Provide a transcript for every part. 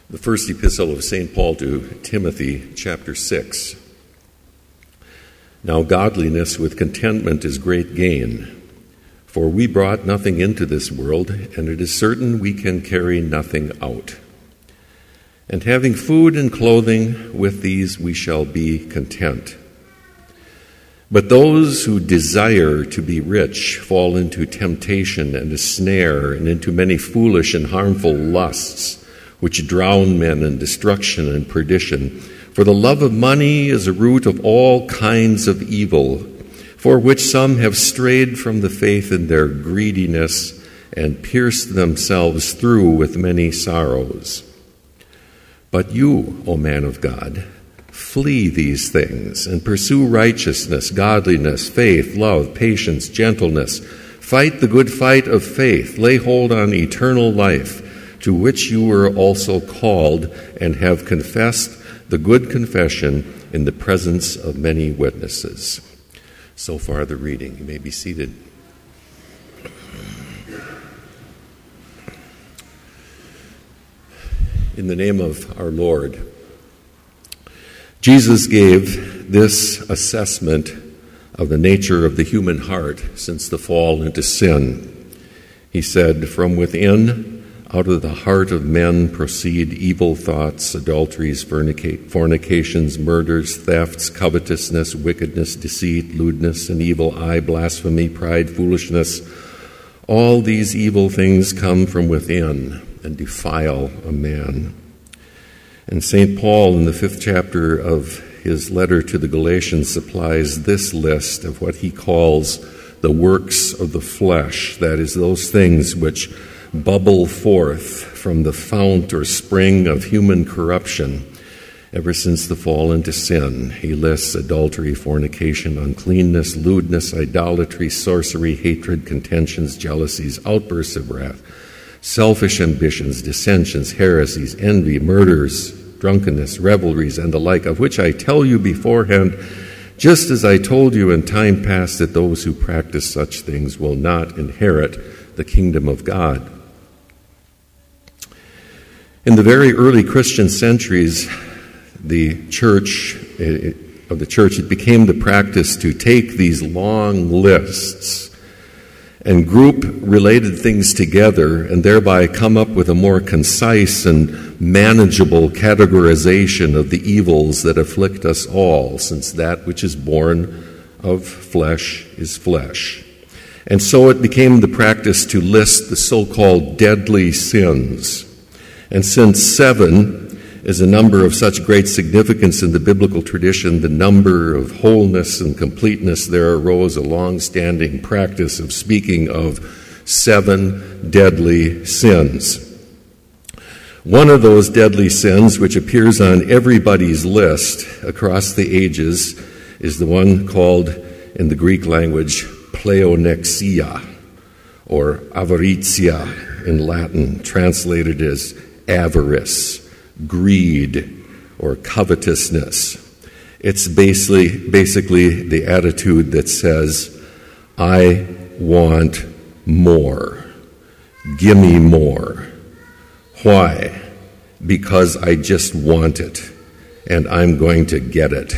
The first epistle of St. Paul to Timothy, chapter 6. Now godliness with contentment is great gain, for we brought nothing into this world, and it is certain we can carry nothing out. And having food and clothing, with these we shall be content. But those who desire to be rich fall into temptation and a snare, and into many foolish and harmful lusts, which drown men in destruction and perdition. For the love of money is a root of all kinds of evil, for which some have strayed from the faith in their greediness and pierced themselves through with many sorrows. But you, O man of God, flee these things and pursue righteousness, godliness, faith, love, patience, gentleness. Fight the good fight of faith. Lay hold on eternal life, to which you were also called and have confessed the good confession in the presence of many witnesses. So far the reading. You may be seated. In the name of our Lord, Jesus gave this assessment of the nature of the human heart since the fall into sin. He said, "From within, out of the heart of men proceed evil thoughts, adulteries, fornications, murders, thefts, covetousness, wickedness, deceit, lewdness, an evil eye, blasphemy, pride, foolishness. All these evil things come from within and defile a man." And St. Paul, in the 5th chapter of his letter to the Galatians, supplies this list of what he calls the works of the flesh, that is, those things which bubble forth from the fount or spring of human corruption ever since the fall into sin. He lists adultery, fornication, uncleanness, lewdness, idolatry, sorcery, hatred, contentions, jealousies, outbursts of wrath, selfish ambitions, dissensions, heresies, envy, murders, drunkenness, revelries, and the like, of which I tell you beforehand, just as I told you in time past, that those who practice such things will not inherit the kingdom of God. In the very early Christian centuries, it became the practice to take these long lists and group related things together and thereby come up with a more concise and manageable categorization of the evils that afflict us all, since that which is born of flesh is flesh. And so it became the practice to list the so-called deadly sins. And since 7 is a number of such great significance in the biblical tradition, the number of wholeness and completeness, there arose a long-standing practice of speaking of 7 deadly sins. One of those deadly sins, which appears on everybody's list across the ages, is the one called, in the Greek language, pleonexia, or avaritia in Latin, translated as avarice, greed, or covetousness. It's basically the attitude that says, I want more. Give me more. Why? Because I just want it, and I'm going to get it.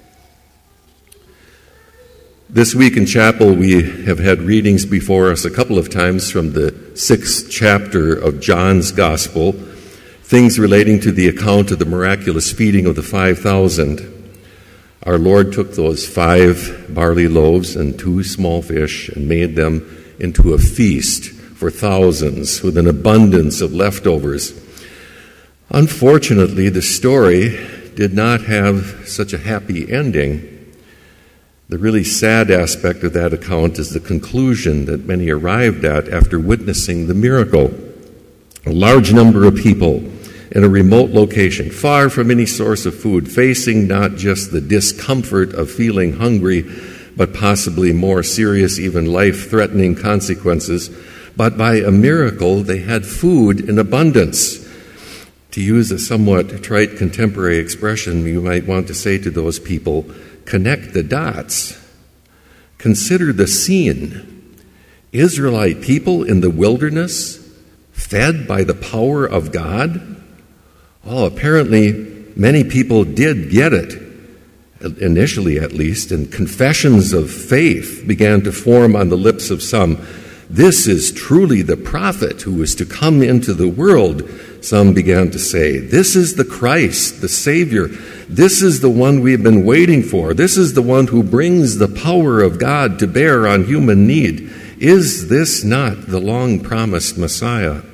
This week in chapel, we have had readings before us a couple of times from the 6th chapter of John's Gospel, things relating to the account of the miraculous feeding of the 5,000. Our Lord took those 5 barley loaves and 2 small fish and made them into a feast for thousands with an abundance of leftovers. Unfortunately, the story did not have such a happy ending. The really sad aspect of that account is the conclusion that many arrived at after witnessing the miracle. A large number of people in a remote location, far from any source of food, facing not just the discomfort of feeling hungry, but possibly more serious, even life-threatening consequences. But by a miracle, they had food in abundance. To use a somewhat trite contemporary expression, you might want to say to those people, connect the dots. Consider the scene. Israelite people in the wilderness, fed by the power of God, Well, apparently many people did get it, initially at least, and confessions of faith began to form on the lips of some. This is truly the prophet who is to come into the world, some began to say. This is the Christ, the Savior. This is the one we've been waiting for. This is the one who brings the power of God to bear on human need. Is this not the long-promised Messiah?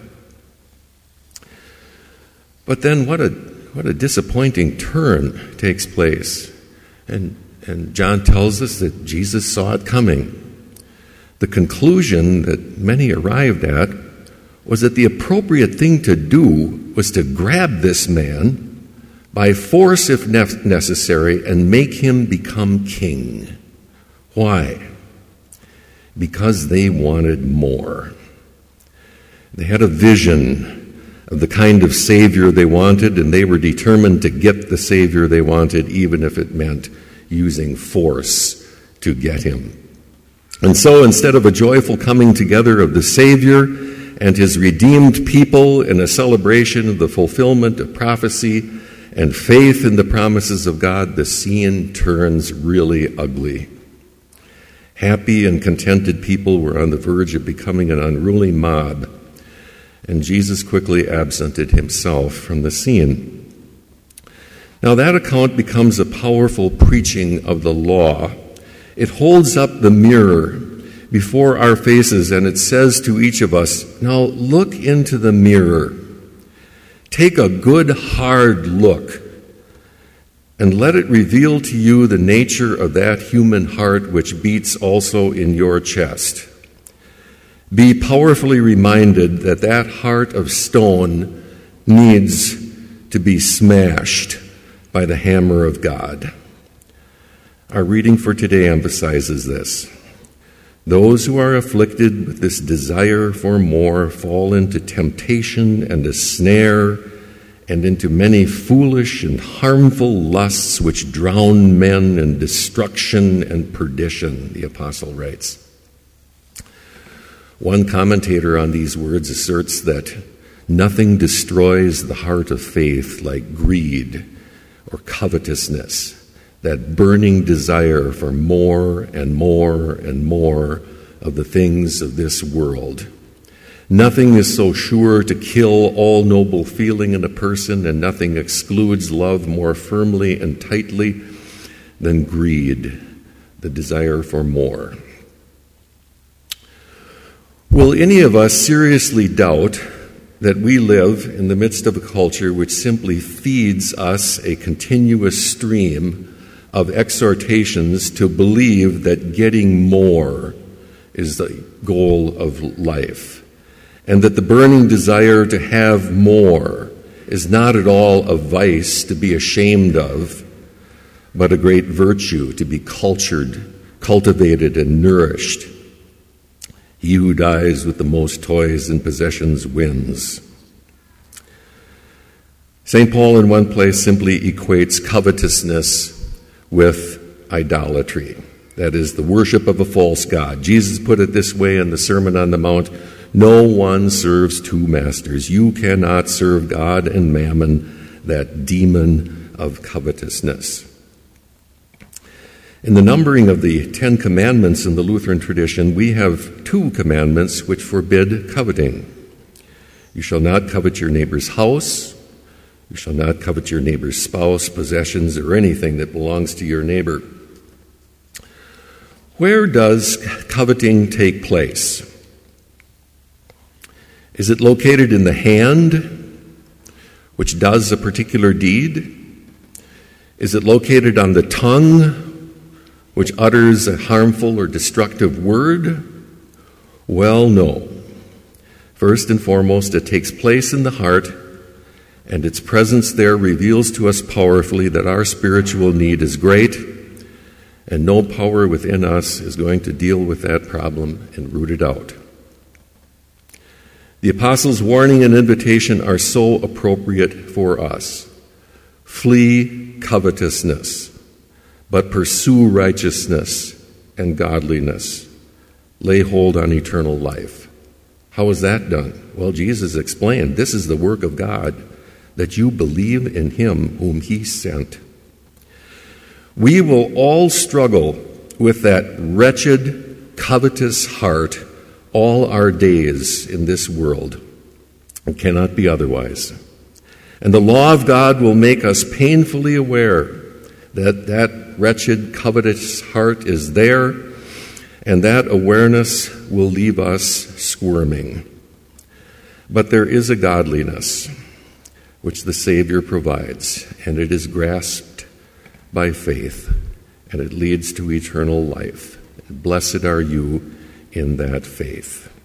But then what a disappointing turn takes place. And John tells us that Jesus saw it coming. The conclusion that many arrived at was that the appropriate thing to do was to grab this man by force if necessary and make him become king. Why? Because they wanted more. They had a vision of the kind of Savior they wanted, and they were determined to get the Savior they wanted, even if it meant using force to get him. And so instead of a joyful coming together of the Savior and his redeemed people in a celebration of the fulfillment of prophecy and faith in the promises of God, the scene turns really ugly. Happy and contented people were on the verge of becoming an unruly mob, and Jesus quickly absented himself from the scene. Now that account becomes a powerful preaching of the law. It holds up the mirror before our faces, and it says to each of us, now look into the mirror. Take a good, hard look, and let it reveal to you the nature of that human heart which beats also in your chest. Be powerfully reminded that that heart of stone needs to be smashed by the hammer of God. Our reading for today emphasizes this. Those who are afflicted with this desire for more fall into temptation and a snare and into many foolish and harmful lusts which drown men in destruction and perdition, the apostle writes. One commentator on these words asserts that nothing destroys the heart of faith like greed or covetousness, that burning desire for more and more and more of the things of this world. Nothing is so sure to kill all noble feeling in a person, and nothing excludes love more firmly and tightly than greed, the desire for more. Will any of us seriously doubt that we live in the midst of a culture which simply feeds us a continuous stream of exhortations to believe that getting more is the goal of life, and that the burning desire to have more is not at all a vice to be ashamed of, but a great virtue to be cultivated, and nourished? He who dies with the most toys and possessions wins. St. Paul in one place simply equates covetousness with idolatry. That is, the worship of a false god. Jesus put it this way in the Sermon on the Mount: no one serves two masters. You cannot serve God and mammon, that demon of covetousness. In the numbering of the 10 Commandments in the Lutheran tradition, we have 2 commandments which forbid coveting. You shall not covet your neighbor's house. You shall not covet your neighbor's spouse, possessions, or anything that belongs to your neighbor. Where does coveting take place? Is it located in the hand, which does a particular deed? Is it located on the tongue, which utters a harmful or destructive word? Well, no. First and foremost, it takes place in the heart, and its presence there reveals to us powerfully that our spiritual need is great, and no power within us is going to deal with that problem and root it out. The apostles' warning and invitation are so appropriate for us. Flee covetousness, but pursue righteousness and godliness. Lay hold on eternal life. How is that done? Well, Jesus explained, this is the work of God, that you believe in him whom he sent. We will all struggle with that wretched, covetous heart all our days in this world. It cannot be otherwise. And the law of God will make us painfully aware that that wretched, covetous heart is there, and that awareness will leave us squirming. But there is a godliness which the Savior provides, and it is grasped by faith, and it leads to eternal life. And blessed are you in that faith.